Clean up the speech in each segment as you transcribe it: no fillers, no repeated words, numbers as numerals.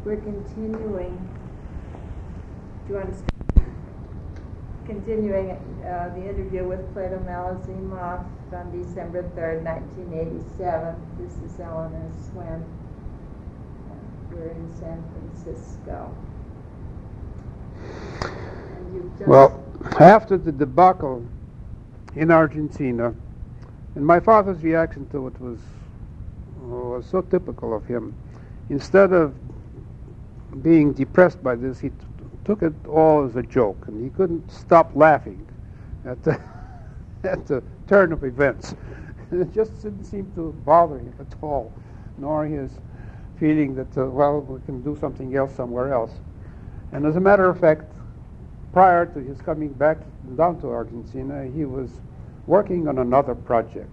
We're continuing. Do you want to start? Continuing the interview with Plato Malazimov on December 3rd, 1987. This is Eleanor Swin. We're in San Francisco. Well, after the debacle in Argentina, and my father's reaction to it was so typical of him. Instead of being depressed by this, he took it all as a joke, and he couldn't stop laughing at the turn of events. It just didn't seem to bother him at all, nor his feeling that, we can do something else somewhere else. And as a matter of fact, prior to his coming back down to Argentina, he was working on another project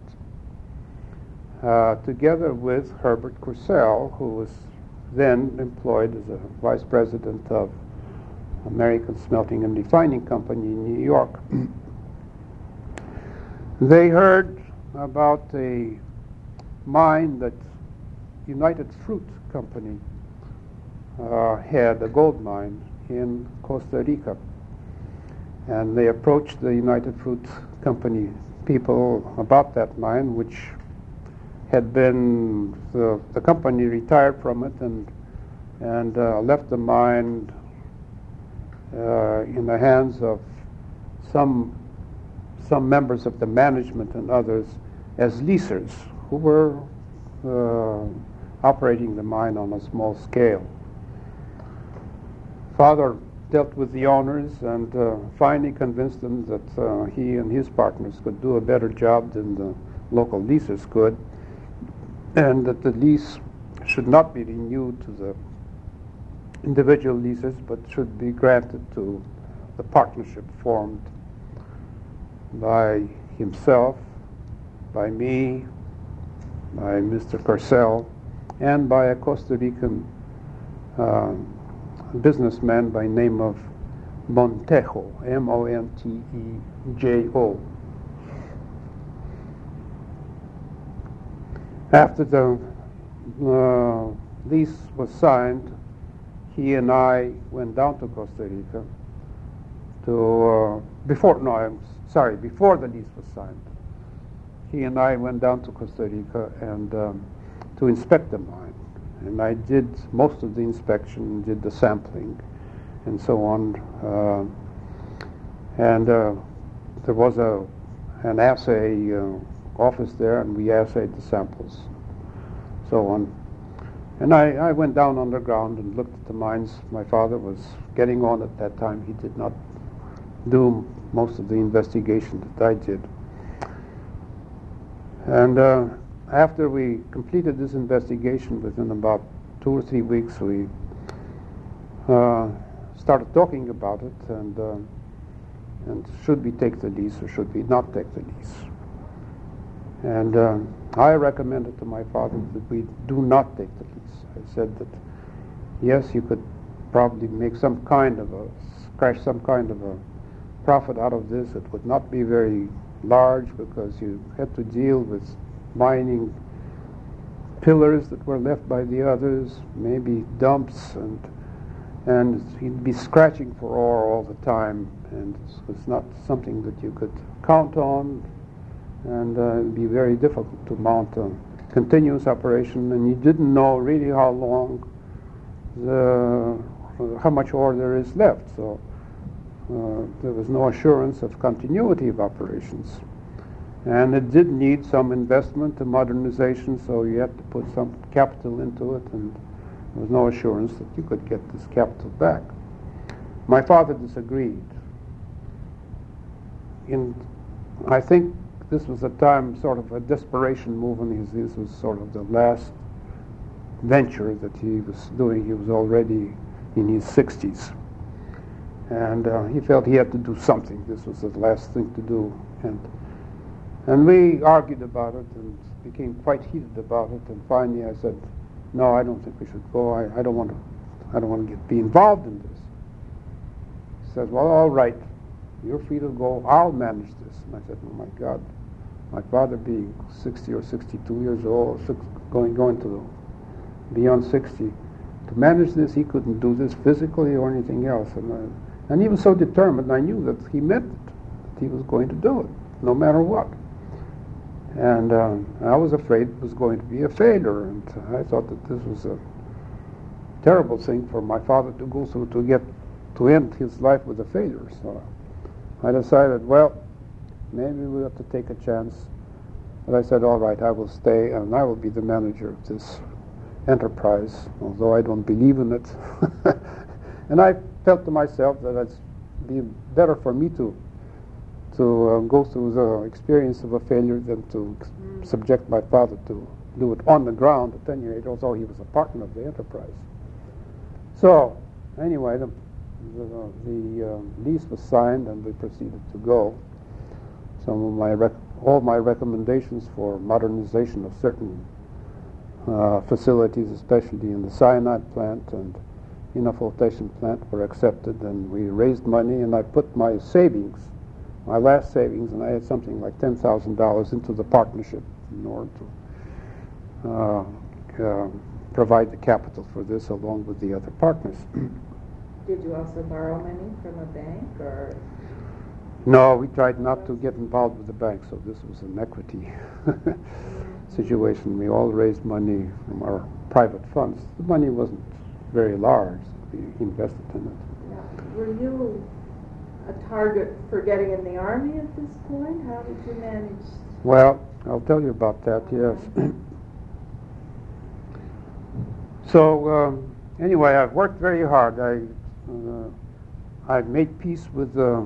together with Herbert Cursell, who was then employed as a vice president of American Smelting and Refining Company in New York. They heard about a mine that United Fruit Company had, a gold mine in Costa Rica. And they approached the United Fruit Company people about that mine, which had been, the company retired from it and left the mine in the hands of some members of the management and others as leasers who were operating the mine on a small scale. Father dealt with the owners and finally convinced them that he and his partners could do a better job than the local leasers could, and that the lease should not be renewed to the individual leasers, but should be granted to the partnership formed by himself, by me, by Mr. Cursell, and by a Costa Rican businessman by name of Montejo, Montejo. After the lease was signed, he and I went down to Costa Rica before the lease was signed. He and I went down to Costa Rica and to inspect the mine. And I did most of the inspection, did the sampling, and so on. There was an assay office there, and we assayed the samples, so on. And I went down underground and looked at the mines. My father was getting on at that time. He did not do most of the investigation that I did. And after we completed this investigation, within about 2 or 3 weeks, we started talking about it and should we take the lease or should we not take the lease. And I recommended to my father that we do not take the lease. I said that yes, you could probably make some kind of a profit out of this. It would not be very large because you had to deal with mining pillars that were left by the others, maybe dumps, and he'd be scratching for ore all the time, and it's not something that you could count on, and it'd be very difficult to mount a continuous operation, and you didn't know really how much ore there is left, so there was no assurance of continuity of operations. And it did need some investment and modernization, so you had to put some capital into it, and there was no assurance that you could get this capital back. My father disagreed. I think this was a time, sort of a desperation move, and this was sort of the last venture that he was doing. He was already in his 60s. And he felt he had to do something. This was the last thing to do. And we argued about it and became quite heated about it. And finally I said, no, I don't think we should go. I don't want to be involved in this. He said, well, all right, you're free to go. I'll manage this. And I said, oh my God, my father being 60 or 62 years old, going to beyond 60, to manage this. He couldn't do this physically or anything else. And he was so determined, I knew that he meant it, that he was going to do it, no matter what. And I was afraid it was going to be a failure, and I thought that this was a terrible thing for my father to go through, to end his life with a failure. So I decided, well, maybe we have to take a chance. And I said, all right, I will stay, and I will be the manager of this enterprise, although I don't believe in it. And I felt to myself that it'd be better for me to go through the experience of a failure than to subject my father to do it on the ground at any rate, although he was a partner of the enterprise. So, anyway, the lease was signed and we proceeded to go. Some of all my recommendations for modernization of certain facilities, especially in the cyanide plant and in a flotation plant, were accepted, and we raised money, and I put my savings, my last savings, and I had something like $10,000 into the partnership in order to provide the capital for this along with the other partners. Did you also borrow money from a bank, or? No, we tried not to get involved with the bank, so this was an equity situation. We all raised money from our private funds. The money wasn't very large. We invested in it. Yeah. Were you a target for getting in the Army at this point? How did you manage? Well, I'll tell you about that, yes. So, anyway, I've worked very hard. I've made peace with the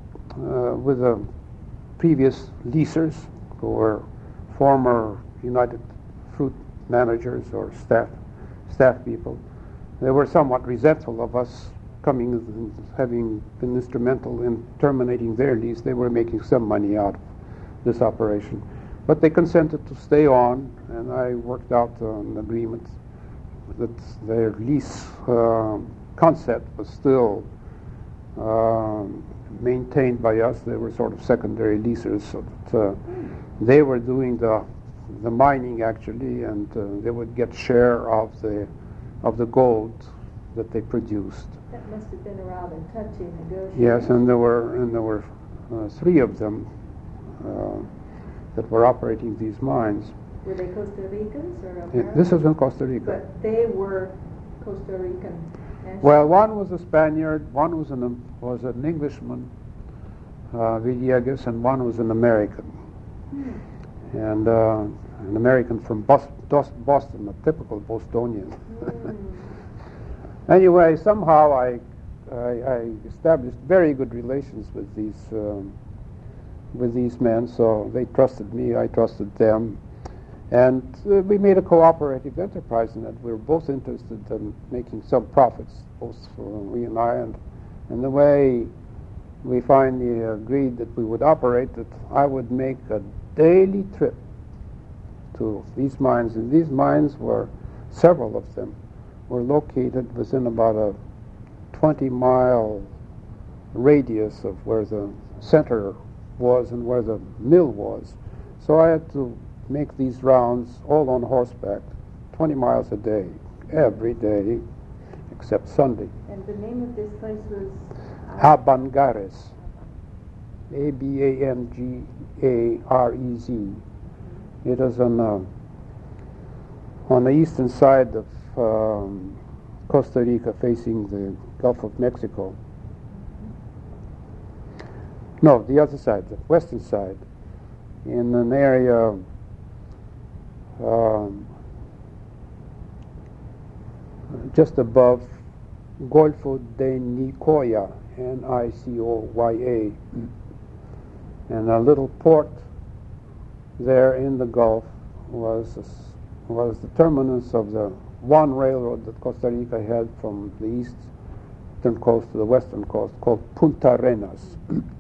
previous leasers, who were former United Fruit managers or staff people. They were somewhat resentful of us having been instrumental in terminating their lease. They were making some money out of this operation, but they consented to stay on, and I worked out an agreement that their lease concept was still maintained by us. They were sort of secondary leasers, so that they were doing the mining actually, and they would get share of the gold that they produced. That must have been a rather touchy negotiation. Yes, and there were three of them that were operating these mines. Were they Costa Ricans or Americans? This was in Costa Rica. But they were Costa Rican nationals. Well, one was a Spaniard, one was an Englishman, Villegas, and one was an American. And an American from Boston, a typical Bostonian. Anyway, somehow I established very good relations with these men, so they trusted me, I trusted them. And we made a cooperative enterprise in it. We were both interested in making some profits, both we and I. And the way we finally agreed that we would operate, that I would make a daily trip to these mines. And these mines were, several of them, were located within about a 20-mile radius of where the center was and where the mill was. So I had to make these rounds all on horseback, 20 miles a day, every day, except Sunday. And the name of this place was? Abangares. Abangarez. It is on the eastern side of Costa Rica, facing the Gulf of Mexico. No, the other side, the western side, in an area just above Golfo de Nicoya, Nicoya, and a little port there in the Gulf was the terminus of the one railroad that Costa Rica had from the eastern coast to the western coast, called Punta Arenas.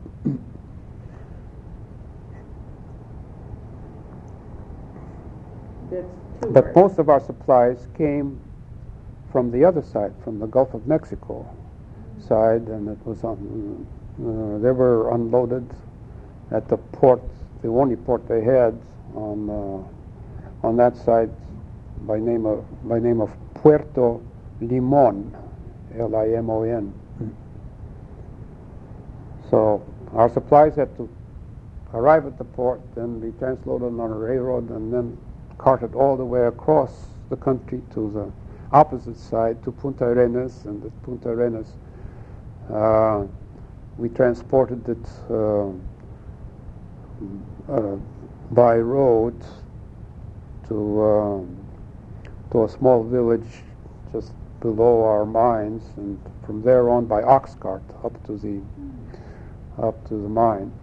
But most of our supplies came from the other side, from the Gulf of Mexico side, and it was they were unloaded at the port, the only port they had on that side, by name of Puerto Limon, Limon. So our supplies had to arrive at the port, then be transloaded on a railroad, and then carted all the way across the country to the opposite side, to Punta Arenas. And at Punta Arenas, we transported it by road to a small village just below our mines, and from there on by ox cart up to the mine.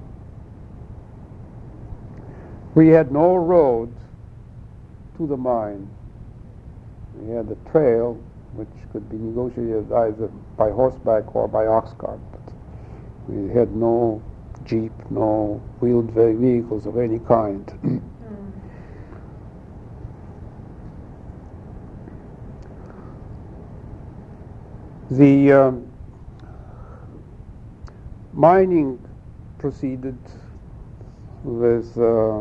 We had no road to the mine. We had a trail which could be negotiated either by horseback or by ox cart, but we had no jeep, no wheeled vehicles of any kind. The mining proceeded with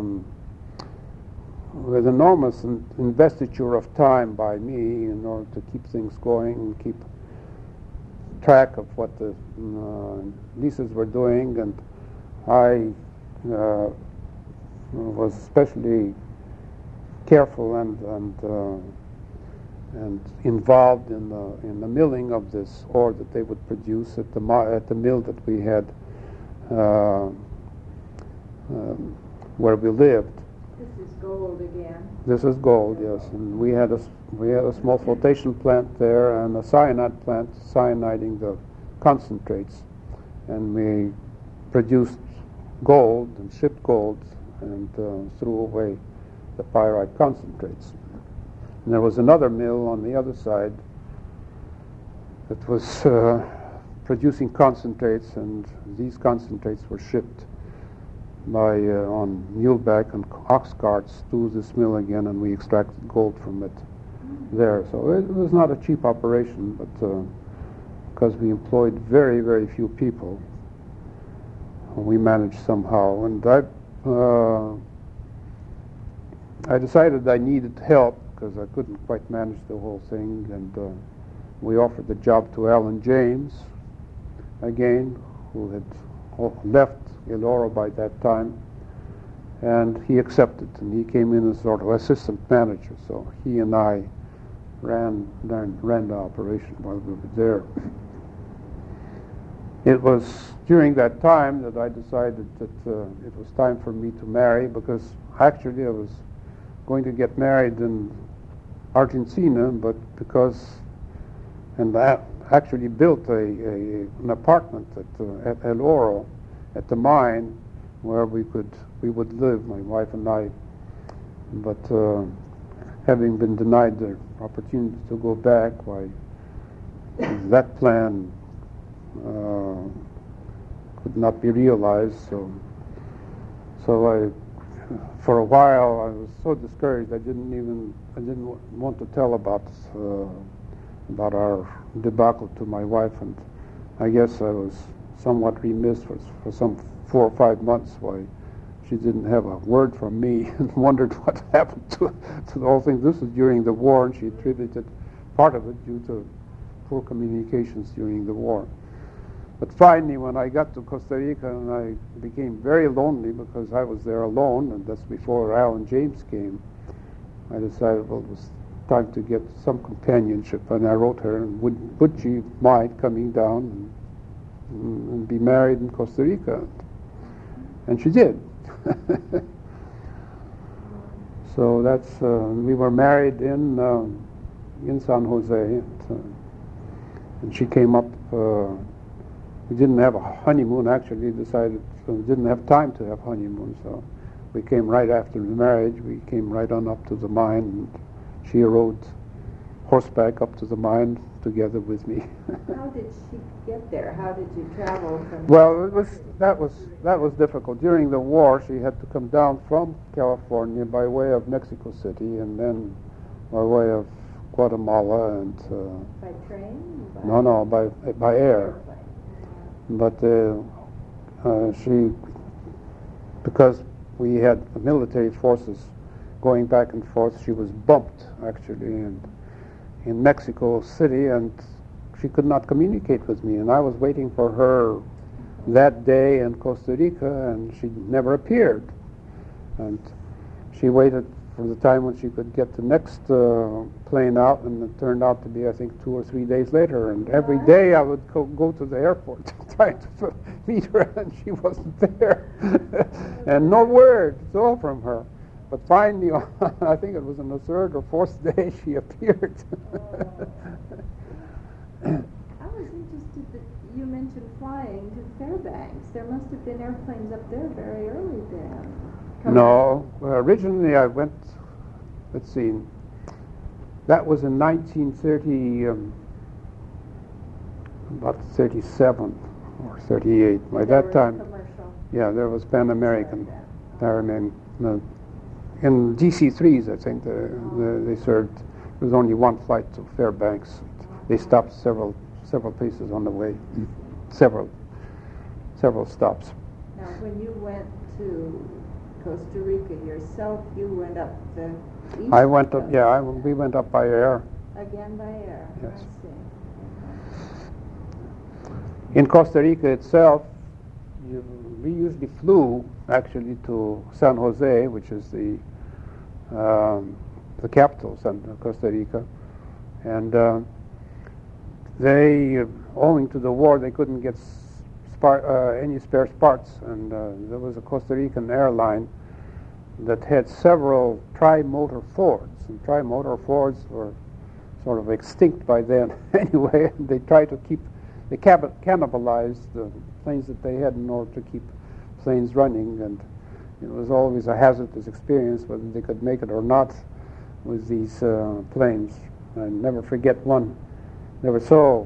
enormous investiture of time by me in order to keep things going and keep track of what the leases were doing, and I was especially careful and involved in the milling of this ore that they would produce at the mill that we had where we lived. This is gold again. This is gold, yes, and we had a small flotation plant there and a cyanide plant cyaniding the concentrates, and we produced gold and shipped gold and threw away the pyrite concentrates. And there was another mill on the other side that was producing concentrates, and these concentrates were shipped by on muleback and ox carts to this mill again, and we extracted gold from it there. So it was not a cheap operation, but because we employed very, very few people, we managed somehow. And I decided I needed help because I couldn't quite manage the whole thing, and we offered the job to Alan James again, who had left El Oro by that time, and he accepted, and he came in as sort of assistant manager. So he and I ran the operation while we were there. It was during that time that I decided that it was time for me to marry, because actually I was going to get married in Argentina, but I actually built an apartment at El Oro, at the mine, where we would live, my wife and I. But having been denied the opportunity to go back, why that plan could not be realized. So I, for a while, I was so discouraged I didn't want to tell about our debacle to my wife, and I guess I was somewhat remiss for some 4 or 5 months why she didn't have a word from me, and wondered what happened to the whole thing. This was during the war, and she attributed part of it due to poor communications during the war. But finally, when I got to Costa Rica, and I became very lonely because I was there alone, and that's before Alan James came, I decided, well, it was time to get some companionship, and I wrote her, and would she mind coming down and be married in Costa Rica? And she did. So that's we were married in San Jose, and she came up. We didn't have a honeymoon. Actually, decided we didn't have time to have honeymoon, so we came right after the marriage. We came right on up to the mine, and she rode horseback up to the mine together with me. How did she get there? How did you travel from? Well, that was difficult. During the war, she had to come down from California by way of Mexico City, and then by way of Guatemala, and By train? no, by air. But she, because we had military forces going back and forth, she was bumped actually, and in Mexico City, and she could not communicate with me. And I was waiting for her that day in Costa Rica, and she never appeared. And she waited for the time when she could get the next plane out, and it turned out to be, I think, 2 or 3 days later. And every day I would go to the airport to try to meet her, and she wasn't there. And no word, it's all from her. But finally, I think it was on the 3rd or 4th day, she appeared. I was interested that you mentioned flying to Fairbanks. There must have been airplanes up there very early then. No, originally I went, let's see, that was in 1930, about 37 or 38. By that time, commercial. Yeah, there was Pan American. In DC-3s, I think, they served. There was only one flight to Fairbanks. They stopped several places on the way, several stops. Now, when you went to Costa Rica yourself, you went up the east I went up. coast. Yeah, we went up by air. Again by air. Yes. I see. In Costa Rica itself, we usually flew actually to San Jose, which is the capital, Costa Rica, and they, owing to the war, they couldn't get any spare parts, and there was a Costa Rican airline that had several tri-motor Fords, and tri-motor Fords were sort of extinct by then anyway. They tried to they cannibalized the planes that they had in order to keep planes running, and it was always a hazardous experience whether they could make it or not with these planes. I never forget one. They were so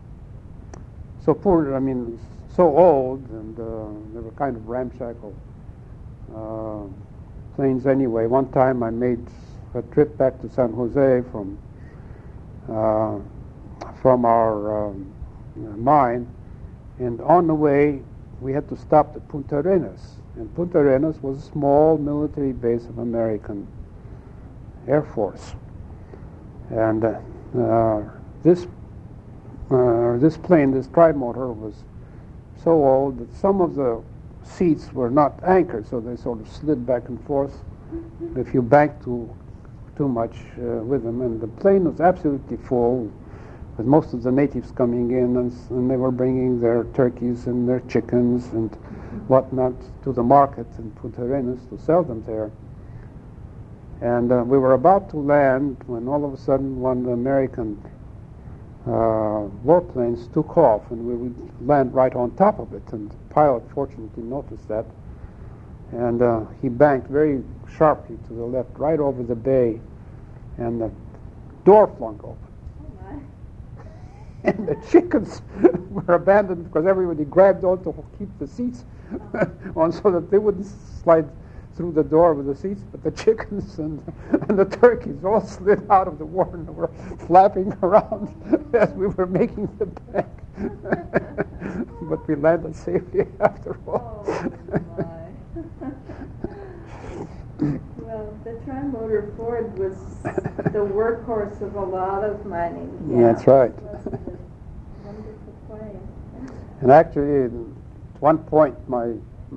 poor, so old, and they were kind of ramshackle planes anyway. One time I made a trip back to San Jose from our mine, and on the way we had to stop at Punta Arenas, and Punta Arenas was a small military base of American Air Force, and this plane, this tri-motor, was so old that some of the seats were not anchored, so they sort of slid back and forth if you banked too much with them. And the plane was absolutely full, with most of the natives coming in, and they were bringing their turkeys and their chickens and whatnot to the market in Punta Arenas to sell them there. And we were about to land when all of a sudden one of the American warplanes took off, and we would land right on top of it, and the pilot fortunately noticed that, and he banked very sharply to the left right over the bay, and the door flung open. Oh my. And the chickens were abandoned because everybody grabbed on to keep the seats on so that they wouldn't slide through the door with the seats, but the chickens and the turkeys all slid out of the water and were flapping around as we were making the bank. But we landed safely after all. Oh my. Well, the tri-motor Ford was the workhorse of a lot of mining. Yeah, that's right. It was a wonderful plane. And actually, at one point, my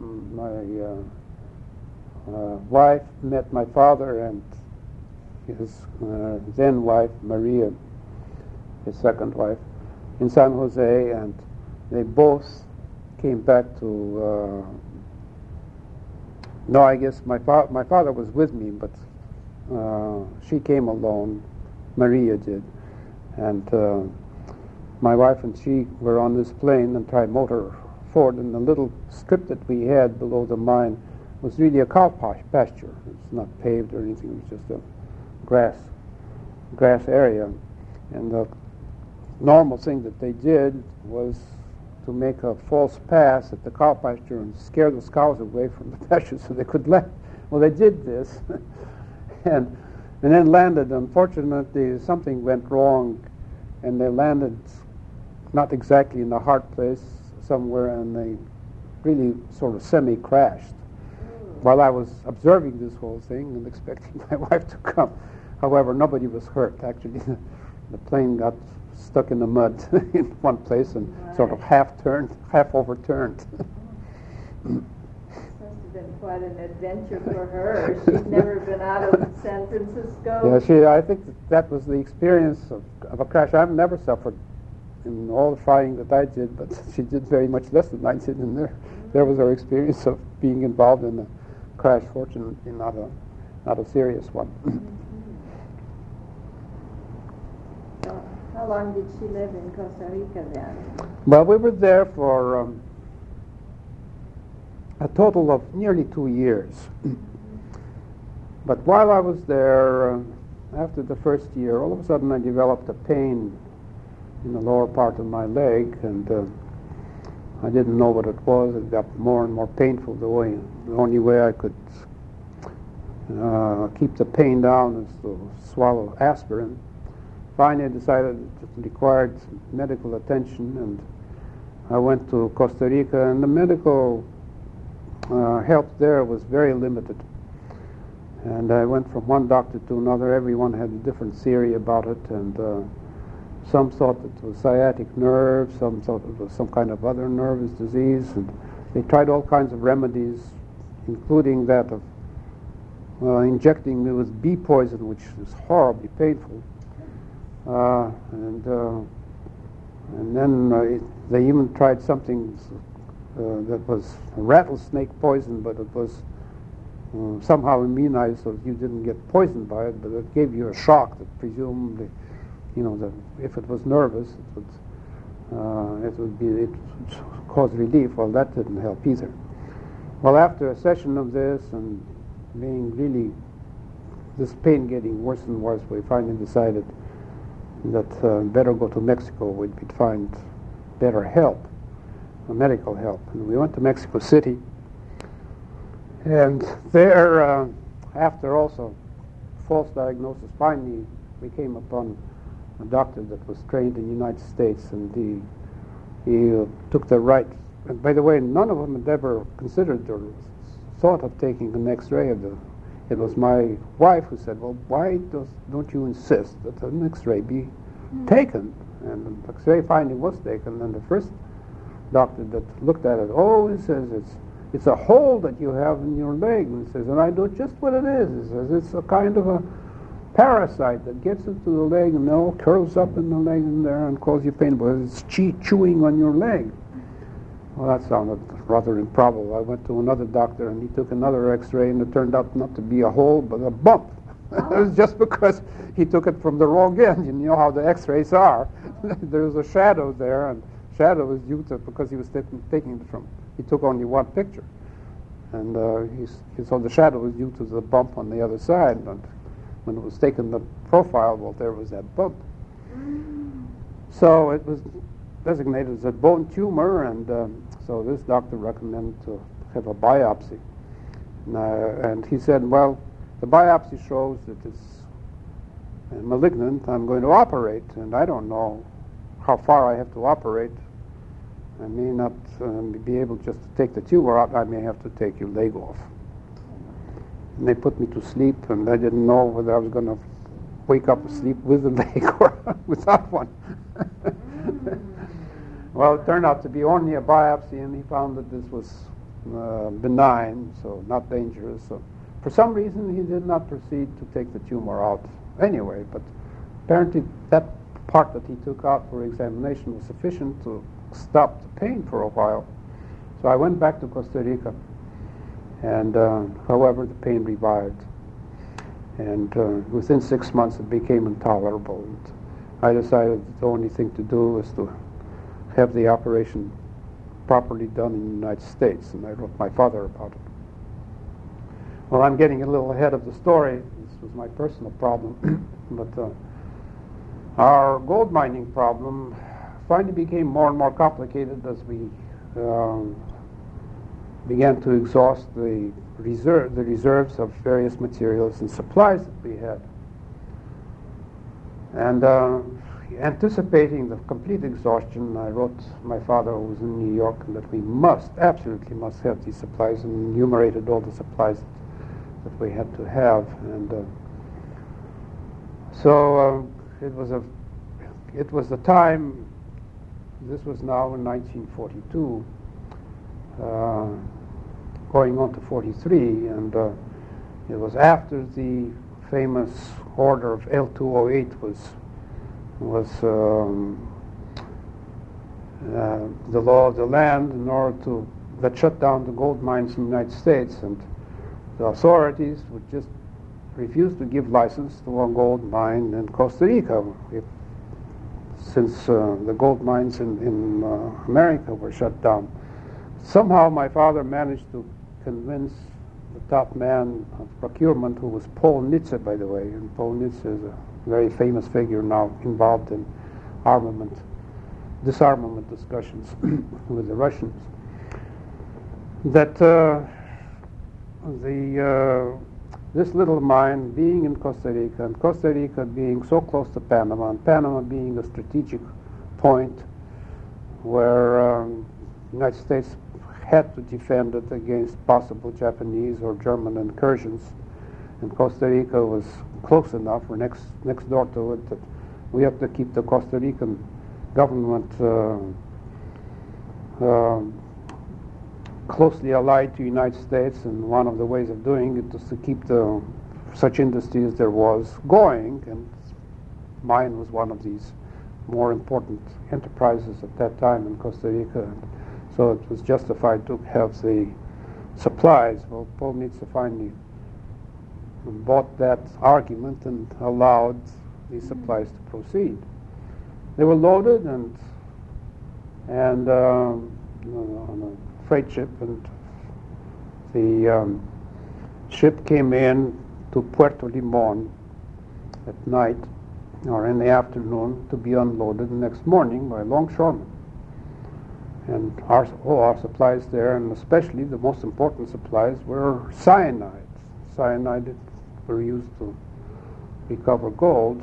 wife met my father and his then wife, Maria, his second wife, in San Jose, and they both came back to. No, I guess my father was with me, but she came alone. Maria did, and my wife and she were on this plane and tri-motor Ford, and the little strip that we had below the mine was really a cow pasture. It's not paved or anything. It was just a grass area, and the normal thing that they did was to make a false pass at the cow pasture and scare those cows away from the pasture so they could land. Well, they did this, and then landed. Unfortunately, something went wrong, and they landed not exactly in the hard place somewhere, and they really sort of semi-crashed. While I was observing this whole thing and expecting my wife to come. However, nobody was hurt. Actually, The plane got stuck in the mud in one place and sort of half overturned. Must have been quite an adventure for her. She'd never been out of San Francisco. Yeah, I think that was the experience of a crash. I've never suffered in all the flying that I did, but she did very much less than I did, and there was her experience of being involved in a crash, fortunately not a serious one. So how long did she live in Costa Rica then? Well, we were there for a total of nearly 2 years. But while I was there, after the first year, all of a sudden I developed a pain in the lower part of my leg, and I didn't know what it was. It got more and more painful. The only way I could keep the pain down is to swallow aspirin. Finally, I decided it required medical attention, and I went to Costa Rica, and the medical help there was very limited. And I went from one doctor to another. Everyone had a different theory about it, and some thought it was sciatic nerve, some thought it was some kind of other nervous disease, and they tried all kinds of remedies, including that of injecting me with bee poison, which is horribly painful. And then they even tried something that was rattlesnake poison, but it was somehow immunized so you didn't get poisoned by it, but it gave you a shock that presumably, that if it was nervous, it would cause relief. Well, that didn't help either. Well, after a session of this and being really, this pain getting worse and worse, we finally decided that better go to Mexico. We'd find better help, medical help. And we went to Mexico City. And there, after also false diagnosis, finally we came upon a doctor that was trained in the United States, and he took the right. And by the way, none of them had ever considered or thought of taking an X-ray of the. It was my wife who said, "Well, why don't you insist that an X-ray be taken?" And the X-ray finally was taken, and the first doctor that looked at it, he says, it's a hole that you have in your leg. And he says, and I know just what it is. He says, it's a kind of a parasite that gets into the leg and all curls up in the leg in there and causes you pain, but it's chewing on your leg. Well, that sounded rather improbable. I went to another doctor, and he took another X-ray, and it turned out not to be a hole, but a bump. It was just because he took it from the wrong end. You know how the X-rays are. There's a shadow there, and shadow is due to because he was taking it from. He took only one picture, and so the shadow was due to the bump on the other side. And when it was taken the profile, well, there was that bump. So it was designated as a bone tumor, and so this doctor recommended to have a biopsy. And he said, well, the biopsy shows that it's malignant. I'm going to operate, and I don't know how far I have to operate. I may not be able just to take the tumor out. I may have to take your leg off. And they put me to sleep, and I didn't know whether I was going to wake up asleep with a leg or without one. Well, it turned out to be only a biopsy, and he found that this was benign, so not dangerous. So for some reason, he did not proceed to take the tumor out anyway, but apparently that part that he took out for examination was sufficient to stop the pain for a while. So I went back to Costa Rica, and however, the pain revived. And within 6 months, it became intolerable. And I decided the only thing to do was to have the operation properly done in the United States, and I wrote my father about it. Well, I'm getting a little ahead of the story. This was my personal problem, but our gold mining problem finally became more and more complicated as we began to exhaust the reserves of various materials and supplies that we had. And anticipating the complete exhaustion, I wrote my father, who was in New York, that we absolutely must have these supplies, and enumerated all the supplies that we had to have. And so it was a it was the time, this was now in 1942, going on to 43, and it was after the famous order of L208 was the law of the land in order to that shut down the gold mines in the United States, and the authorities would just refuse to give license to a gold mine in Costa Rica, since the gold mines in America were shut down. Somehow my father managed to convince the top man of procurement, who was Paul Nitze, by the way, and Paul Nitze is a very famous figure now involved in disarmament discussions with the Russians, that this little mine being in Costa Rica, and Costa Rica being so close to Panama, and Panama being a strategic point where the United States had to defend it against possible Japanese or German incursions, and Costa Rica was close enough, or next door to it, that we have to keep the Costa Rican government closely allied to the United States, and one of the ways of doing it was to keep such industry as there was going, and mine was one of these more important enterprises at that time in Costa Rica, and so it was justified to have the supplies. Well, Paul Nitze finally bought that argument and allowed the supplies to proceed. They were loaded and on a freight ship, and the ship came in to Puerto Limon at night or in the afternoon to be unloaded the next morning by longshoremen. And our supplies there, and especially the most important supplies, were cyanide. Cyanide were used to recover gold.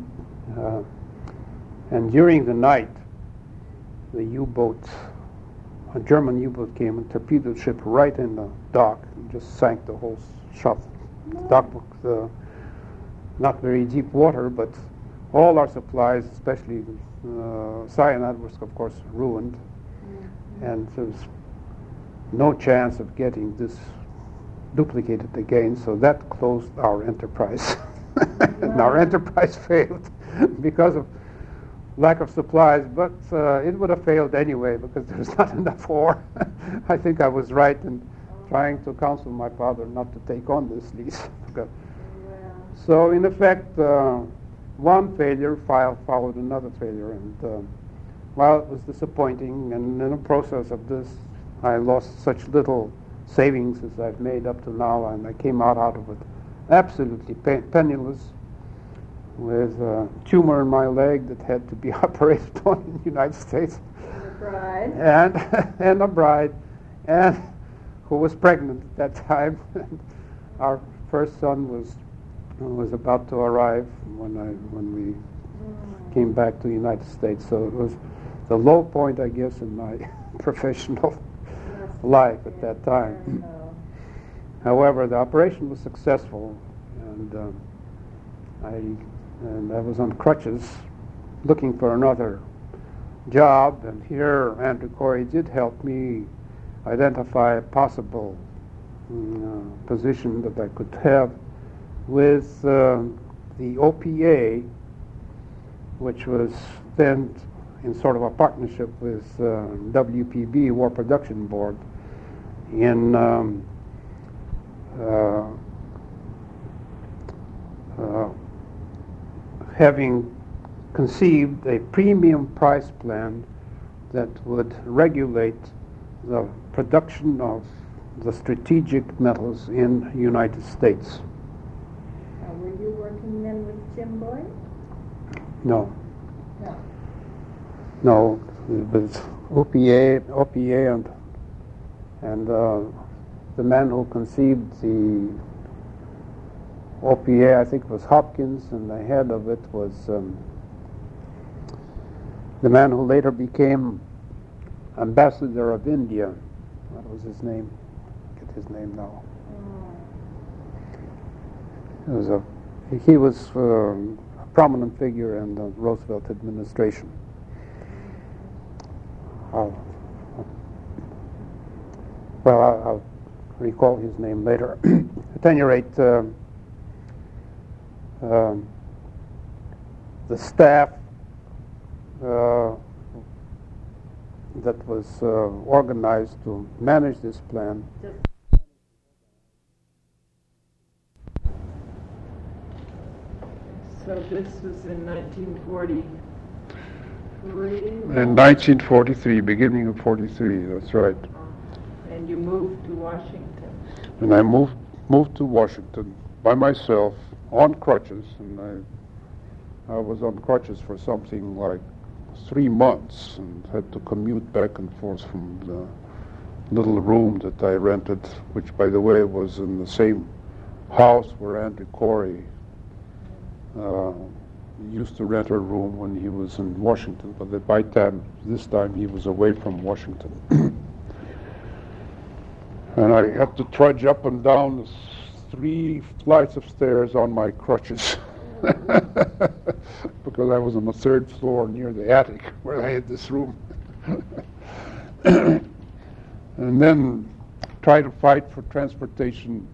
And during the night, the a German U-boat came and torpedoed the ship right in the dock and just sank the whole shop. The dock was not very deep water, but all our supplies, especially cyanide, was of course ruined. And there was no chance of getting this duplicated again, so that closed our enterprise. And our enterprise failed because of lack of supplies, but it would have failed anyway because there was not enough ore. I think I was right in trying to counsel my father not to take on this lease. So in effect, one failure followed another failure, and while it was disappointing, and in the process of this, I lost such little savings as I've made up to now, and I came out of it absolutely penniless, with a tumor in my leg that had to be operated on in the United States, and a bride, and who was pregnant at that time. Our first son was about to arrive when we came back to the United States. So it was the low point, I guess, in my professional life at that time. However, the operation was successful, and I was on crutches looking for another job, and here Andrew Corey did help me identify a possible position that I could have with the OPA, which was then in sort of a partnership with WPB, War Production Board, in having conceived a premium price plan that would regulate the production of the strategic metals in the United States. Were you working then with Jim Boyd? No. No, it was OPA and the man who conceived the OPA, I think it was Hopkins, and the head of it was the man who later became ambassador of India. What was his name? I forget his name now. He was a prominent figure in the Roosevelt administration. I'll recall his name later. At any rate, the staff that was organized to manage this plan. So this was in 1943? In 1943, beginning of 43, that's right. And you moved to Washington? And I moved to Washington by myself on crutches, and I was on crutches for something like 3 months and had to commute back and forth from the little room that I rented, which, by the way, was in the same house where Andrew Corey used to rent a room when he was in Washington, but this time he was away from Washington. And I had to trudge up and down the 3 flights of stairs on my crutches because I was on the 3rd floor near the attic where I had this room. And then try to fight for transportation,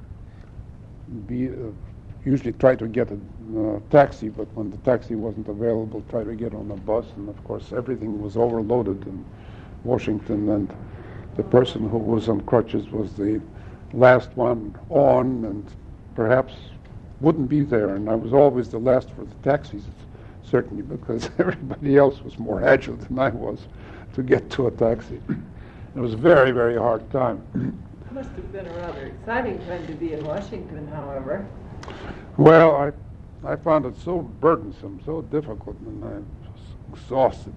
usually try to get a taxi, but when the taxi wasn't available, try to get on a bus, and of course everything was overloaded in Washington, and the person who was on crutches was the last one on and perhaps wouldn't be there, and I was always the last for the taxis, certainly, because everybody else was more agile than I was to get to a taxi. It was a very, very hard time. It must have been a rather exciting time to be in Washington, however. Well, I found it so burdensome, so difficult, and I was exhausted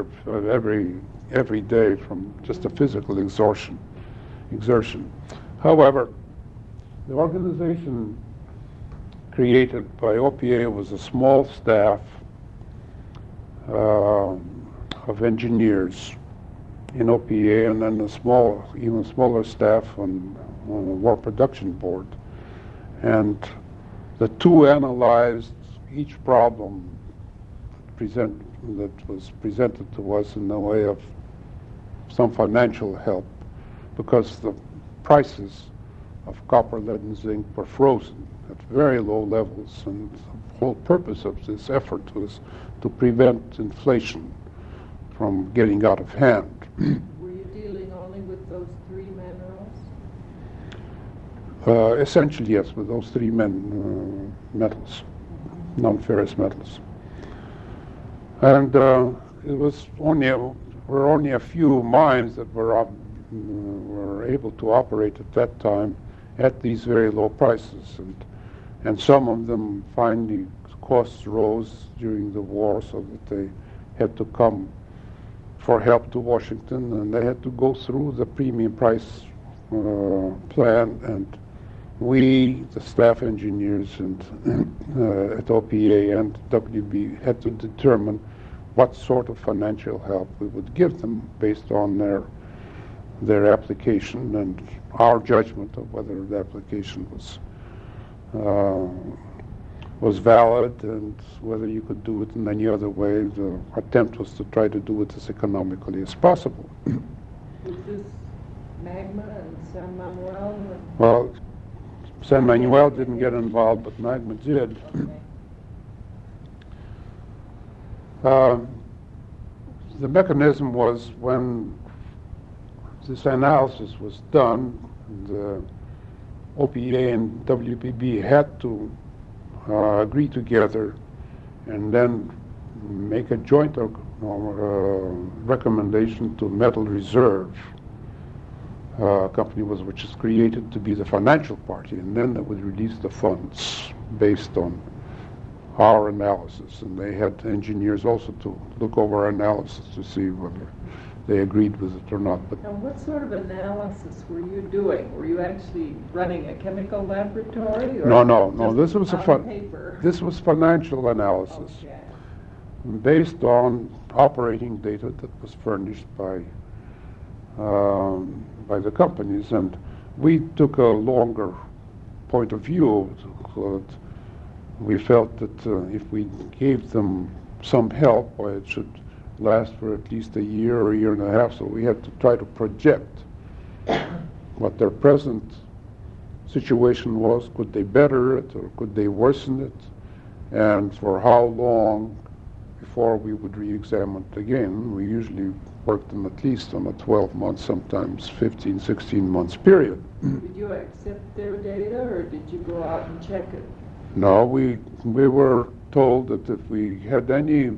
every day from just a physical exertion. However, the organization created by OPA was a small staff of engineers in OPA, and then even smaller staff on the War Production Board. And the two analyzed each problem that was presented to us in the way of some financial help, because the prices of copper, lead, and zinc were frozen at very low levels, and the whole purpose of this effort was to prevent inflation from getting out of hand. Were you dealing only with those 3 minerals? Essentially, yes, with those 3 metals, non-ferrous metals. And it was were only a few mines that were able to operate at that time at these very low prices, and some of them finally costs rose during the war, so that they had to come for help to Washington, and they had to go through the premium price plan, and we, the staff engineers and at OPA and WB, had to determine what sort of financial help we would give them based on their application and our judgment of whether the application was valid and whether you could do it in any other way. The attempt was to try to do it as economically as possible. Was this Magma and San Manuel? Well, San Manuel didn't get involved, but Magma did. The mechanism was, when this analysis was done, the OPA and WPB had to agree together and then make a joint recommendation to Metal Reserve, a company which is created to be the financial party, and then they would release the funds based on our analysis. And they had engineers also to look over our analysis to see whether they agreed with it or not. But now, what sort of analysis were you doing? Were you actually running a chemical laboratory? Or no. This was this was financial analysis, okay, based on operating data that was furnished by the companies, and we took a longer point of view. So that we felt that if we gave them some help, why it should last for at least a year or a year and a half. So we had to try to project what their present situation was. Could they better it or could they worsen it? And for how long before we would re-examine it again. We usually worked them at least on a 12 month, sometimes 15, 16 months period. Did you accept their data or did you go out and check it? No, we were told that if we had any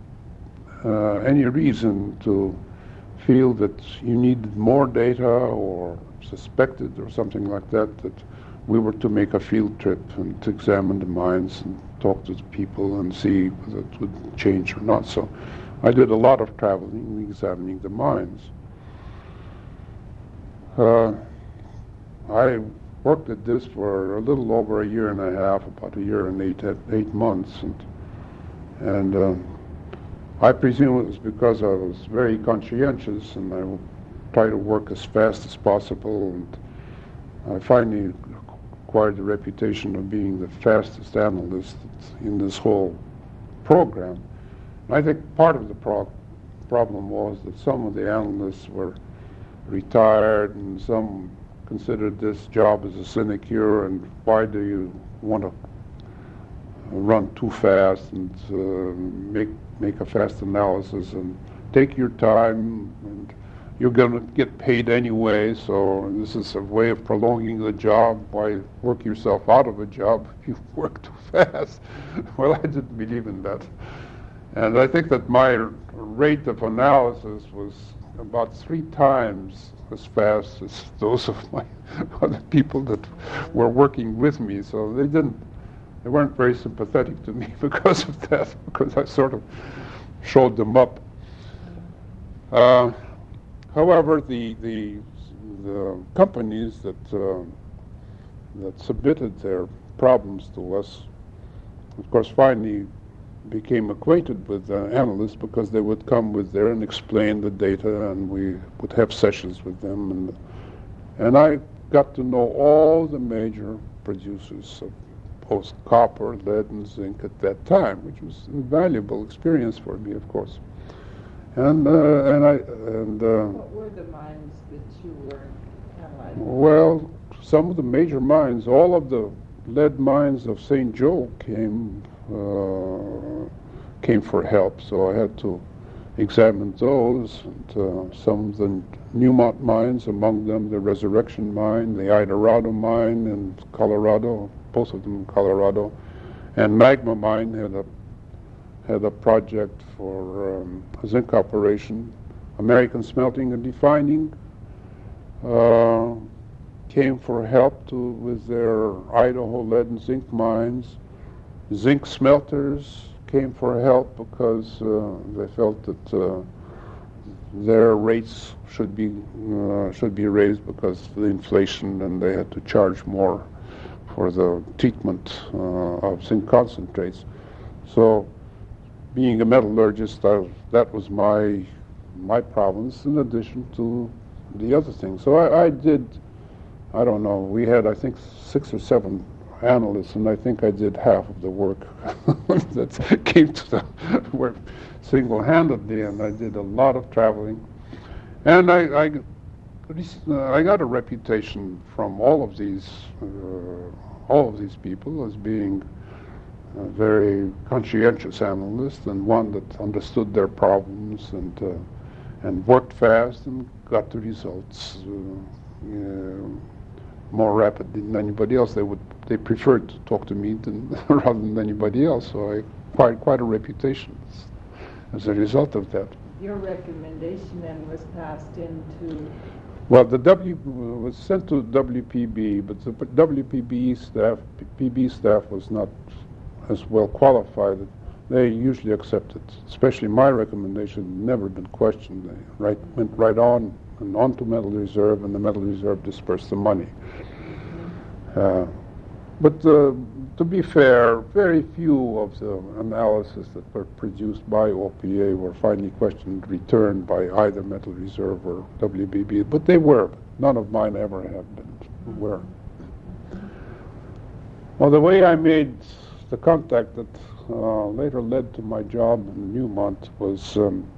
reason to feel that you needed more data or suspected or something like that, that we were to make a field trip and to examine the mines and talk to the people and see whether it would change or not. So I did a lot of traveling, examining the mines. I worked at this for a little over a year and a half, about a year and eight months, and I presume it was because I was very conscientious and I would try to work as fast as possible, and I finally acquired the reputation of being the fastest analyst in this whole program. I think part of the problem was that some of the analysts were retired and some considered this job as a sinecure, and why do you want to run too fast and make a fast analysis, and take your time, and you're going to get paid anyway, so this is a way of prolonging the job. Why work yourself out of a job if you work too fast? Well, I didn't believe in that. And I think that my rate of analysis was about 3 times as fast as those of my other people that were working with me. So they weren't very sympathetic to me because of that, because I sort of showed them up. However, the companies that submitted their problems to us, of course, finally became acquainted with analysts, because they would come with there and explain the data, and we would have sessions with them, and I got to know all the major producers of both copper, lead, and zinc at that time, which was an invaluable experience for me, of course. What were the mines that you were analyzing? Well, some of the major mines, all of the lead mines of St. Joe came for help, so I had to examine those. And, some of the Newmont mines, among them the Resurrection Mine, the Idorado Mine in Colorado, both of them in Colorado, and Magma Mine had a project for a zinc operation. American Smelting and Refining came for help with their Idaho lead and zinc mines. Zinc smelters came for help because they felt that their rates should be raised because of the inflation, and they had to charge more for the treatment of zinc concentrates. So, being a metallurgist, that was my problems, in addition to the other things. So I don't know, we had, I think, 6 or 7 analysts, and I think I did half of the work that came to the work single-handedly, and I did a lot of traveling. And I got a reputation from all of these people as being a very conscientious analyst, and one that understood their problems and worked fast and got the results more rapidly than anybody else. They preferred to talk to me rather than anybody else. So I acquired quite a reputation as a result of that. Your recommendation then was passed into... Well, the was sent to WPB, but the PB staff was not as well qualified. They usually accepted, especially my recommendation, never been questioned. They went right on and on to Metal Reserve, and the Metal Reserve dispersed the money. But to be fair, very few of the analyses that were produced by OPA were finally questioned, returned by either Metal Reserve or WPB, but they were. None of mine ever have been, were. Well, the way I made the contact that later led to my job in Newmont was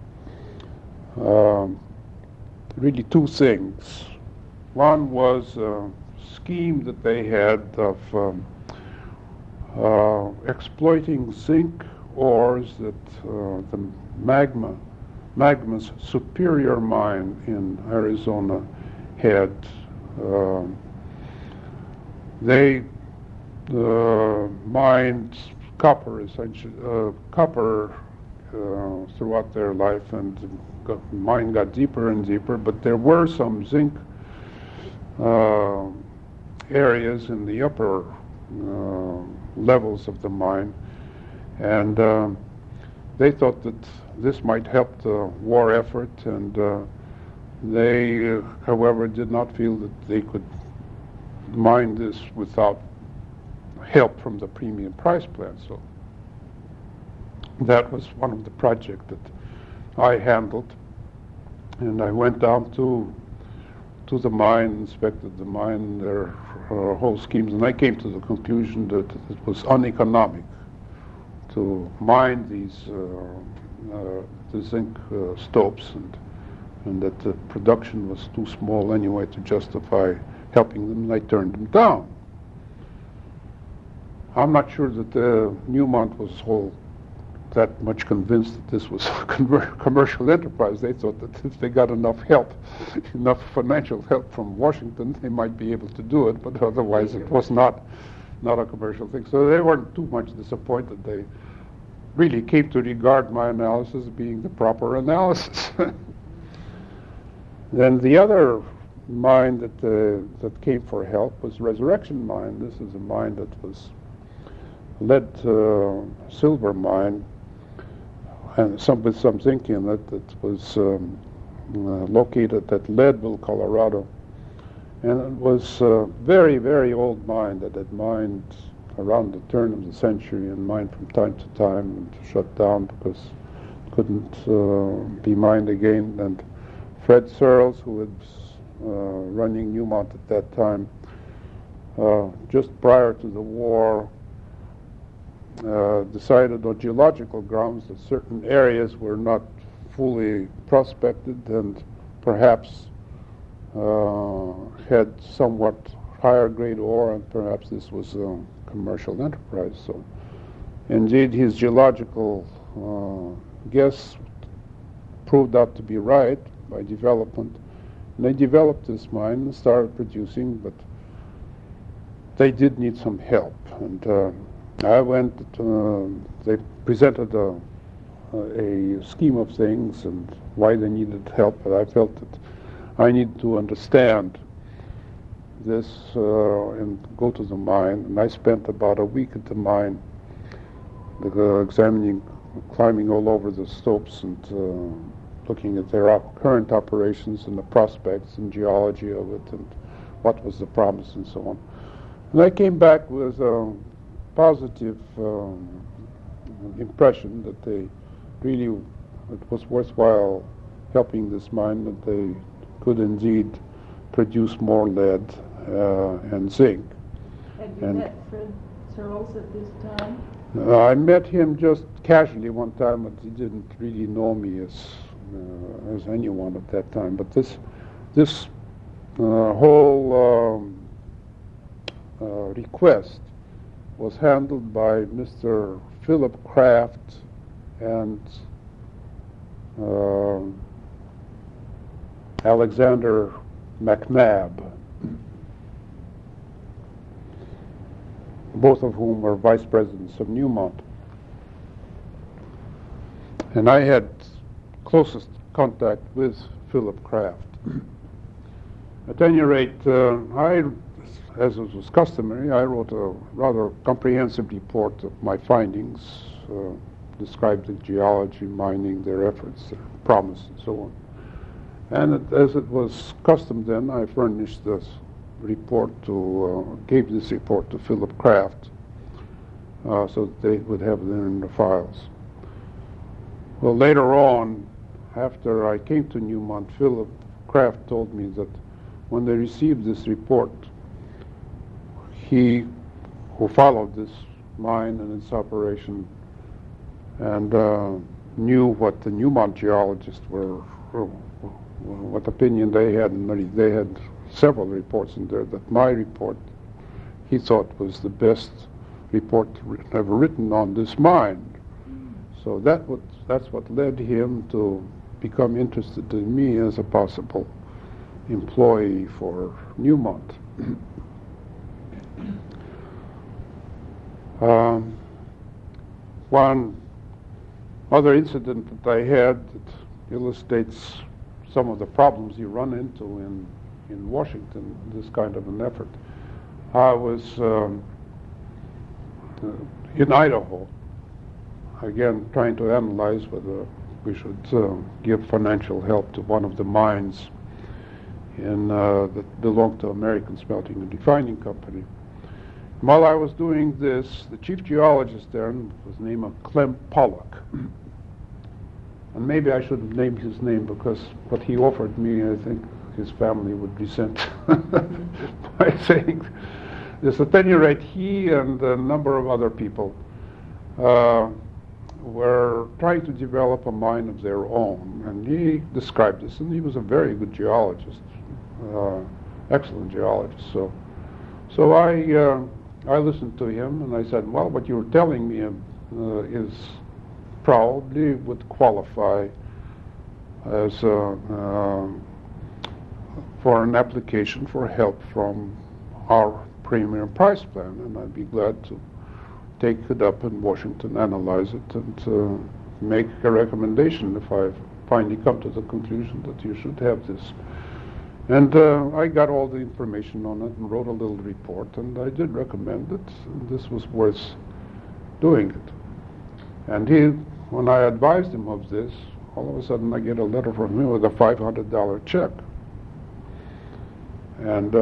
really two things. One was a scheme that they had of exploiting zinc ores that the Magma's Superior mine in Arizona had. They mined copper, essentially, throughout their life, and the mine got deeper and deeper, but there were some zinc areas in the upper levels of the mine, and they thought that this might help the war effort, and they, however, did not feel that they could mine this without help from the premium price plan. So that was one of the projects that I handled, and I went down to the mine, inspected the mine, their whole schemes, and I came to the conclusion that it was uneconomic to mine these the zinc stopes, and that the production was too small anyway to justify helping them, and I turned them down. I'm not sure that Newmont was that much convinced that this was a commercial enterprise. They thought that if they got enough help, enough financial help from Washington, they might be able to do it, but otherwise it was not a commercial thing. So they weren't too much disappointed. They really came to regard my analysis as being the proper analysis. Then the other mine that came for help was Resurrection Mine. This is a mine that was lead silver mine, and with some zinc in it, that was located at Leadville, Colorado. And it was a very, very old mine that had mined around the turn of the century and mined from time to time and shut down because it couldn't be mined again. And Fred Searles, who was running Newmont at that time, just prior to the war, decided on geological grounds that certain areas were not fully prospected and perhaps had somewhat higher grade ore, and perhaps this was a commercial enterprise. So indeed his geological guess proved out to be right by development. And they developed this mine and started producing, but they did need some help. And I went, they presented a scheme of things and why they needed help, but I felt that I needed to understand this and go to the mine. And I spent about a week at the mine examining, climbing all over the stopes and looking at their current operations and the prospects and geology of it and what was the promise and so on. And I came back with a positive impression that they really, it was worthwhile helping this mine, that they could indeed produce more lead and zinc. Had you met Fred Searles at this time? I met him just casually one time, but he didn't really know me as anyone at that time. But this whole request was handled by Mr. Philip Kraft and Alexander McNabb, both of whom were vice presidents of Newmont. And I had closest contact with Philip Kraft. At any rate, as it was customary, I wrote a rather comprehensive report of my findings, described the geology, mining, their efforts, their promise, and so on. And as it was custom then, I furnished this report gave this report to Philip Kraft, so that they would have it in the files. Well, later on, after I came to Newmont, Philip Kraft told me that when they received this report, he, who followed this mine and its operation, and knew what the Newmont geologists were, what opinion they had, and they had several reports in there, that my report he thought was the best report ever written on this mine. So that's what led him to become interested in me as a possible employee for Newmont. One other incident that I had that illustrates some of the problems you run into in Washington, this kind of an effort. I was in Idaho, again trying to analyze whether we should give financial help to one of the mines that belonged to American Smelting and Refining Company. While I was doing this, the chief geologist there was named Clem Pollock. And maybe I shouldn't name his name because what he offered me, I think his family would resent by saying this. At any rate, he and a number of other people were trying to develop a mine of their own. And he described this, and he was a very good geologist, excellent geologist. So I listened to him, and I said, well, what you're telling me is probably would qualify as for an application for help from our Premier Price Plan, and I'd be glad to take it up in Washington, analyze it, and make a recommendation if I finally come to the conclusion that you should have this. And I got all the information on it and wrote a little report, and I did recommend it, and this was worth doing it. And when I advised him of this, all of a sudden I get a letter from him with a $500 check. And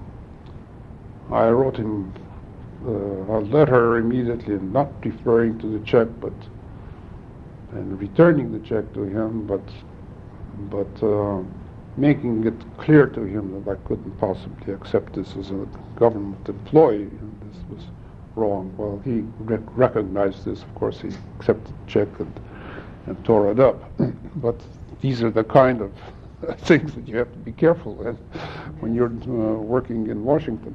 I wrote him a letter immediately, not referring to the check, and returning the check to him, but making it clear to him that I couldn't possibly accept this as a government employee, and this was wrong. Well, he recognized this. Of course, he accepted the check and tore it up. But these are the kind of things that you have to be careful with when you're working in Washington.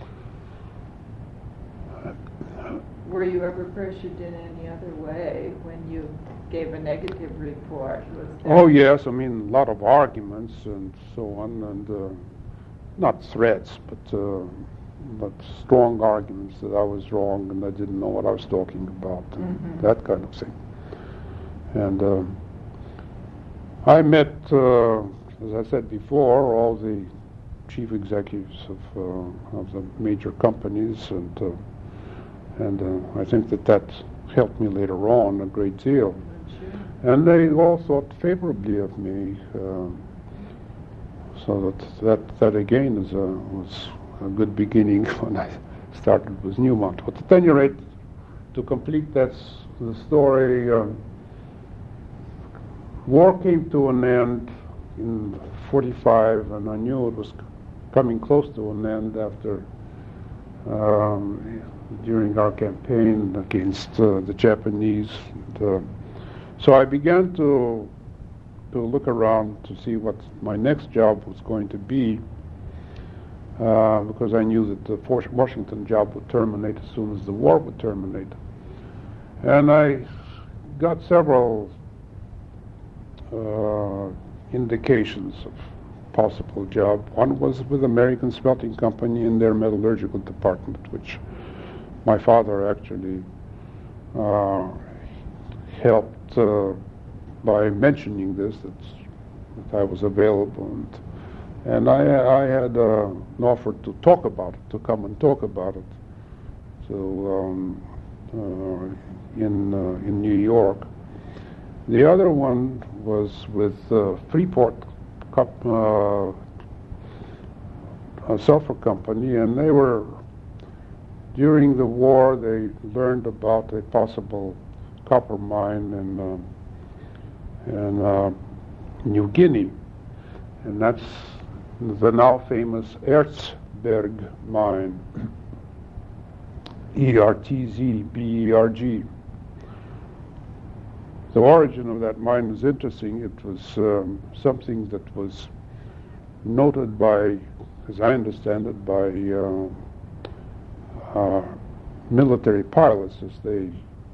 Were you ever pressured in any other way when you gave a negative report? Oh yes, I mean a lot of arguments and so on, and not threats, but strong arguments that I was wrong and I didn't know what I was talking about, and that kind of thing. And I met, as I said before, all the chief executives of the major companies, and I think that helped me later on a great deal. And they all thought favorably of me, so that again was a good beginning when I started with Newmont. But at any rate, to complete the story, war came to an end in '45, and I knew it was coming close to an end after during our campaign against the Japanese. So I began to look around to see what my next job was going to be, because I knew that the Washington job would terminate as soon as the war would terminate. And I got several indications of possible job. One was with American Smelting Company in their metallurgical department, which my father actually helped by mentioning this, that I was available, and I had an offer to talk about it, to come and talk about it. So in New York. The other one was with Freeport a sulfur company, and they were, during the war, they learned about a possible copper mine in New Guinea, and that's the now famous Erzberg mine. Ertzberg. The origin of that mine was interesting. It was something that was noted by, as I understand it, by military pilots as they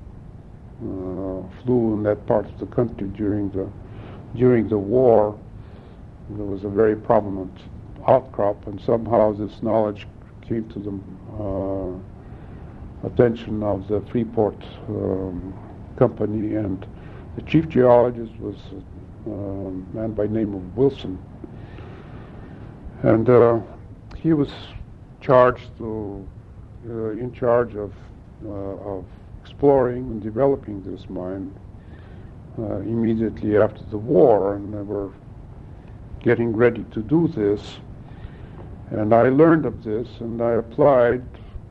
flew in that part of the country during the war. There was a very prominent outcrop, and somehow this knowledge came to the attention of the Freeport company, and the chief geologist was a man by the name of Wilson, and he was in charge of exploring and developing this mine immediately after the war, and they were getting ready to do this. And I learned of this, and I applied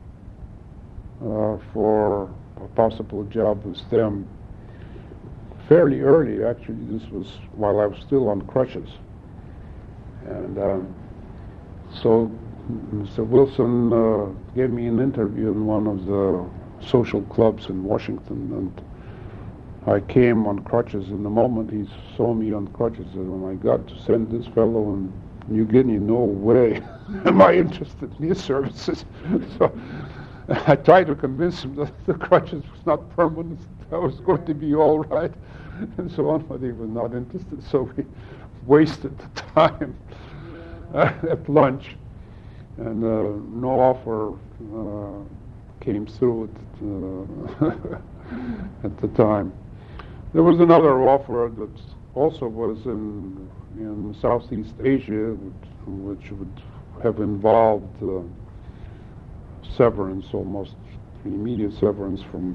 for a possible job with them fairly early. Actually, this was while I was still on crutches. And so Mr. Wilson gave me an interview in one of the social clubs in Washington, and I came on crutches, and the moment he saw me on crutches, he said, "Oh my God, to send this fellow in New Guinea, no way am I interested in his services." So I tried to convince him that the crutches was not permanent, I was going to be all right, and so on, but he was not interested, so we wasted the time at lunch, and no offer came through at the time. There was another offer that also was in Southeast Asia, which would have involved severance, almost immediate severance from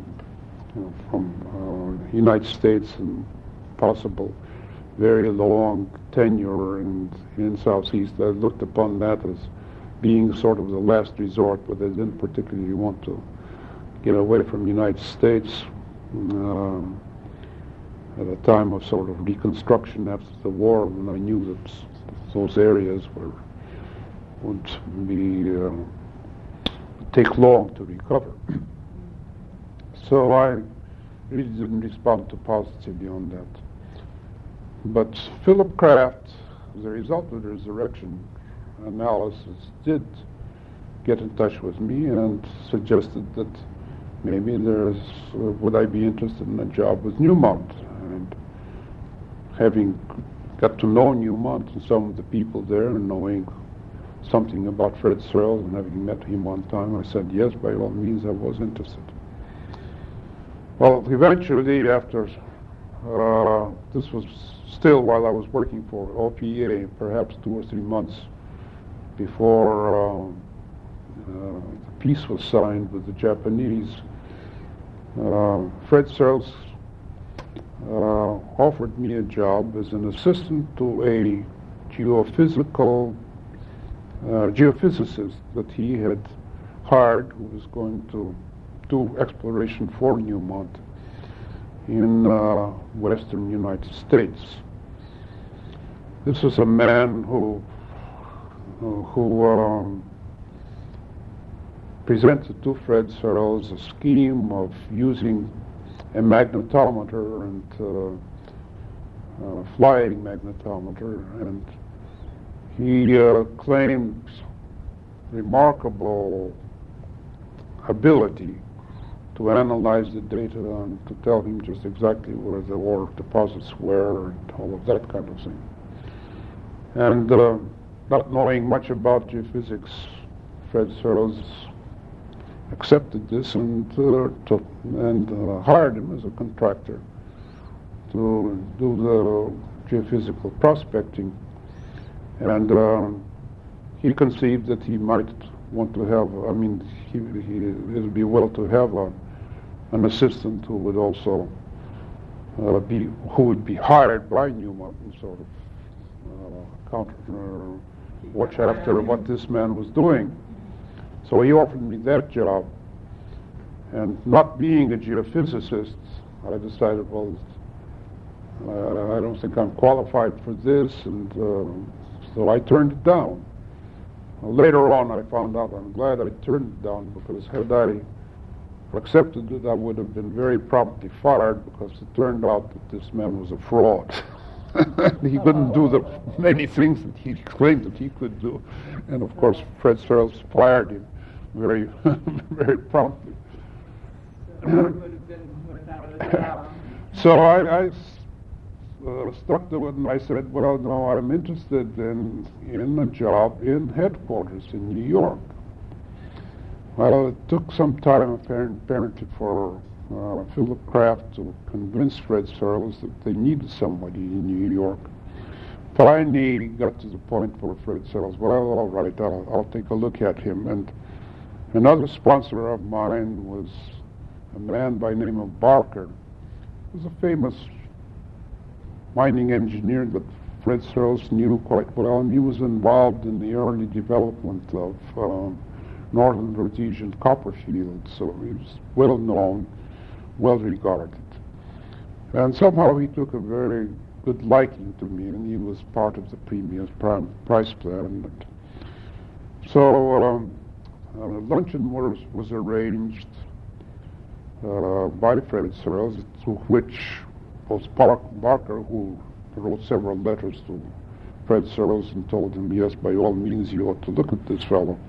United States, and possible very long tenure in Southeast. I looked upon that as being sort of the last resort, but I didn't particularly want to get away from the United States at a time of sort of reconstruction after the war, when I knew that those areas would take long to recover. So I really didn't respond too positively on that. But Philip Kraft, as a result of the resurrection analysis, did get in touch with me and suggested that maybe would I be interested in a job with Newmont. And having got to know Newmont and some of the people there, and knowing something about Fred Searles and having met him one time, I said yes, by all means, I was interested. Well, eventually, after this was still while I was working for OPA, perhaps 2 or 3 months before the peace was signed with the Japanese, Fred Searles offered me a job as an assistant to a geophysicist that he had hired, who was going to do exploration for Newmont in western United States. This was a man who presented to Fred Searles a scheme of using a magnetometer and flying magnetometer, and he claimed remarkable ability to analyze the data and to tell him just exactly where the ore deposits were and all of that kind of thing. And not knowing much about geophysics, Fred Searles accepted this and hired him as a contractor to do the geophysical prospecting. And he conceived that he might want to have, it would be well to have an assistant who would also who would be hired by Newmont and sort of watch after what this man was doing. So he offered me that job, and not being a geophysicist, I decided, well, I don't think I'm qualified for this, and so I turned it down. Later on, I found out I'm glad I turned it down, because had I accepted it, I would have been very promptly fired because it turned out that this man was a fraud. He couldn't do the many things that he claimed that he could do. And of course, Fred Searles fired him very, very promptly. So would have been without a job. So I struck to it and I said, well, no, I'm interested in a job in headquarters in New York. Well, it took some time apparently for Philip Kraft to convince Fred Searles that they needed somebody in New York. Finally, he got to the point where Fred Searles, well, all right, I'll take a look at him. And another sponsor of mine was a man by the name of Barker. He was a famous mining engineer that Fred Searles knew quite well, and he was involved in the early development of Northern Rhodesian copper fields, so he was well known, well regarded. And somehow he took a very good liking to me, and he was part of the previous price plan. So luncheon was arranged by Fred Searles, to which was Barker, who wrote several letters to Fred Searles and told him, yes, by all means, you ought to look at this fellow.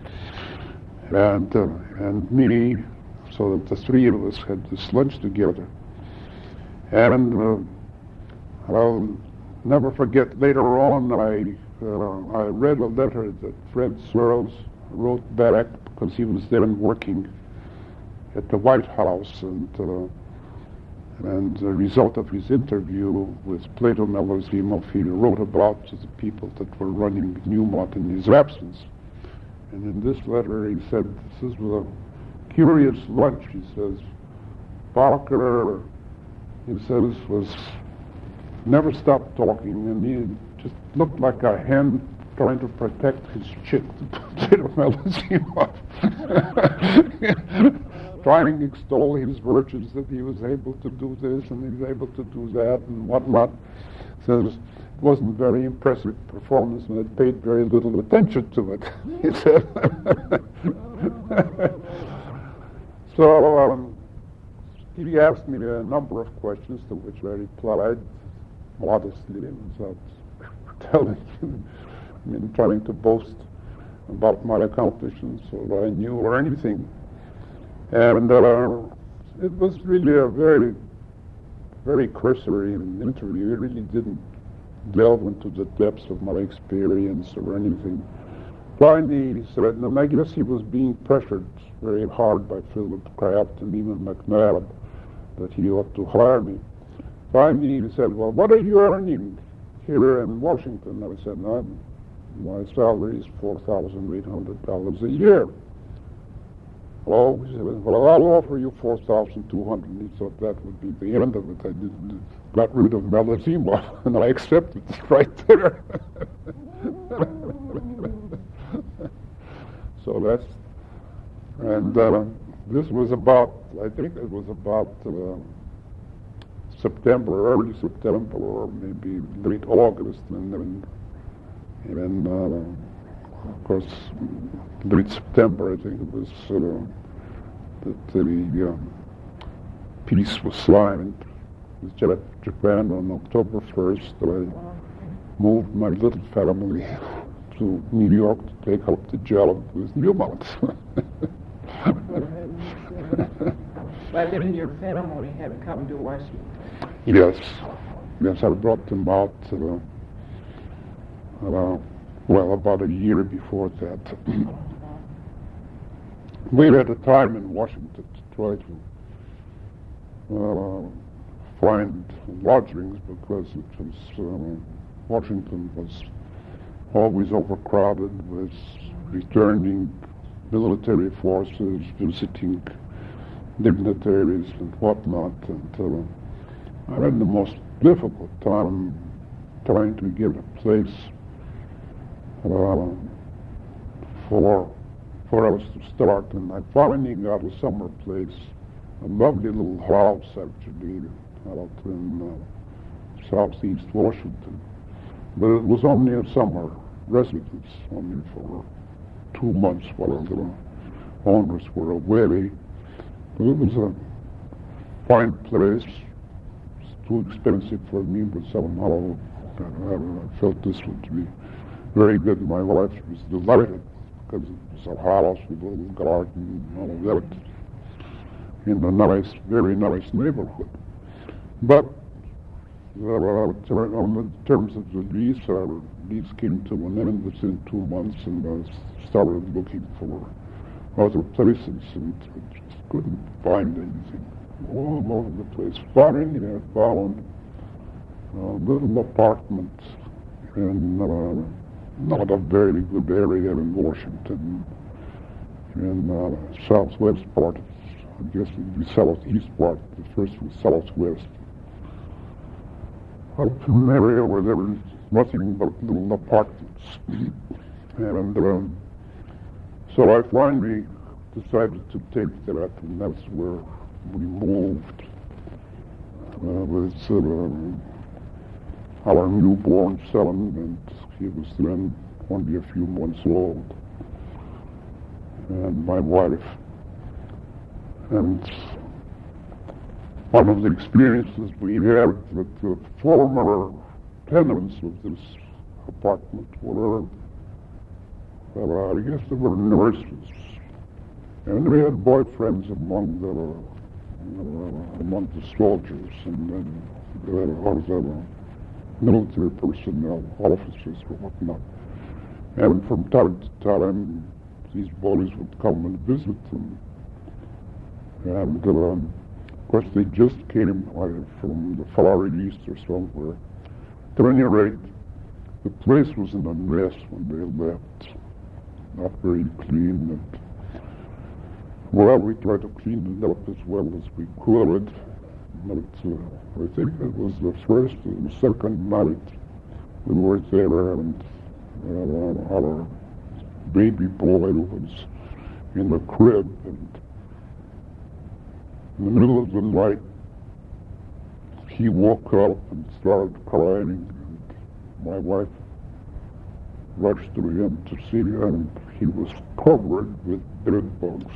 And me, so that the three of us had this lunch together. And I'll never forget, later on, I read a letter that Fred Searles wrote back, because he was then working at the White House, and the result of his interview with Plato Melazimov, he wrote about to the people that were running Newmont in his absence. And in this letter he said, this is a curious lunch, he says. Barker, he says, never stopped talking, and he just looked like a hen trying to protect his chick, Plato Melazimov. Trying to extol his virtues, that he was able to do this and he was able to do that and whatnot. Says it wasn't a very impressive performance and it paid very little attention to it, he said. So he asked me a number of questions to which I replied modestly, without telling him, trying to boast about my accomplishments or I knew or anything. And it was really a very, very cursory interview. It really didn't delve into the depths of my experience or anything. Finally, he said, and I guess he was being pressured very hard by Philip Kraft and even McNabb that he ought to hire me. Finally, he said, well, what are you earning here in Washington? I said, my salary is $4,800 a year. Well, he said, well, I'll offer you $4,200. He thought that would be the end of it. I got rid of Melazimov, and I accepted it right there. So that's, and this was about, I think it was about September, early September, or maybe late August, and then of course, late September, I think it was, that the peace was signed with Japan on October 1st. I moved my little family to New York to take up the job with Newmont. But then your family had come to Washington. Yes, I brought them out, about a year before that. We had a time in Washington to try to find lodgings because it was, Washington was always overcrowded with returning military forces, visiting dignitaries and whatnot, and I had the most difficult time trying to get a place for us to start, and I finally got a summer place, a lovely little house actually, out in southeast Washington. But it was only a summer residence, only for 2 months while the owners were away. It was a fine place. It's too expensive for me, but somehow I felt this would be very good. My wife was delighted because it was a house with a little garden and all of that in a nice, very nice neighborhood. But on the terms of the lease, our lease came to an end within 2 months, and I started looking for other places, and I just couldn't find anything all over the place. Finally, I found a little apartment in not a very good area in Washington, in southwest part, I guess it would be southeast part. The first was southwest. Up in an area where there was nothing but little apartments. And so I finally decided to take that, and that's where we moved. With our newborn son, and he was then only a few months old, and my wife. And one of the experiences we had with the former tenants of this apartment were, I guess they were nurses, and they had boyfriends among the soldiers, and then there were military personnel, officers or whatnot. And from time to time, these boys would come and visit them. And of course, they just came from the Far East or somewhere. At any rate, the place was in a mess when they left. Not very clean. And, well, we tried to clean it up as well as we could. But I think it was the first and second night we were there, and our baby boy was in the crib, and in the middle of the night he woke up and started crying, and my wife rushed to him to see him, and he was covered with bed bugs.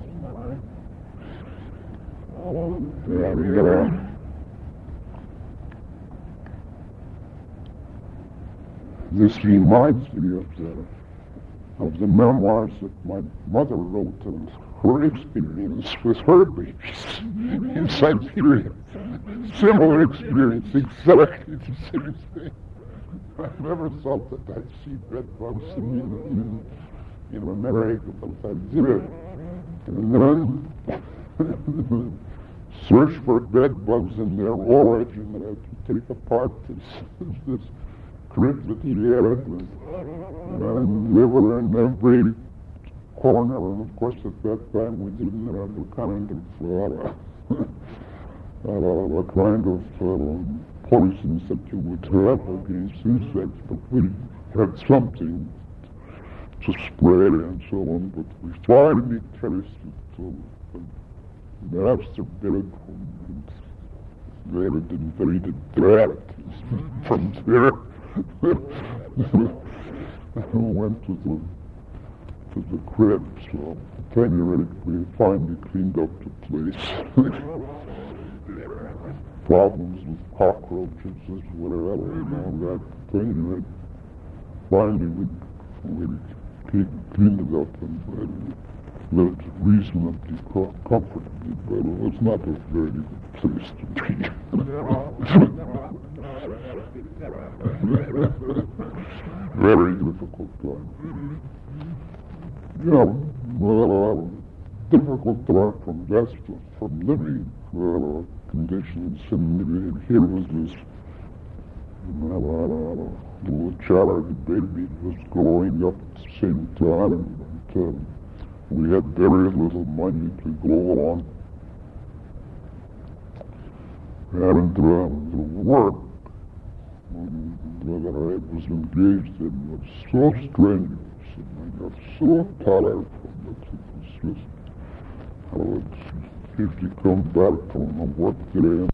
This reminds me of the memoirs that my mother wrote and her experience with her babies in Siberia. Similar experience, exactly the same thing. I never thought that I'd see bed bugs in America, but I did. And then search for bed bugs in their origin, and I have to take apart this crib that he had, and we were in every corner, and of course at that time we didn't have a kind of poisons that you would have against insects, but we had something to spray and so on, but we finally traced it to the master bedroom, and they did that from there. I went to the crib, so at any rate we finally cleaned up the place. Problems with cockroaches as well, and all that. At any rate, finally we cleaned it up and lived reasonably comfortably, but it was not a very good place to be. Very difficult time. Yeah, well, difficult time from living conditions, and here was this little child baby was growing up at the same time, and we had very little money to go on, and the work that I was engaged in was so strenuous, and I got so tired from it. It was just, I would usually come back from a work day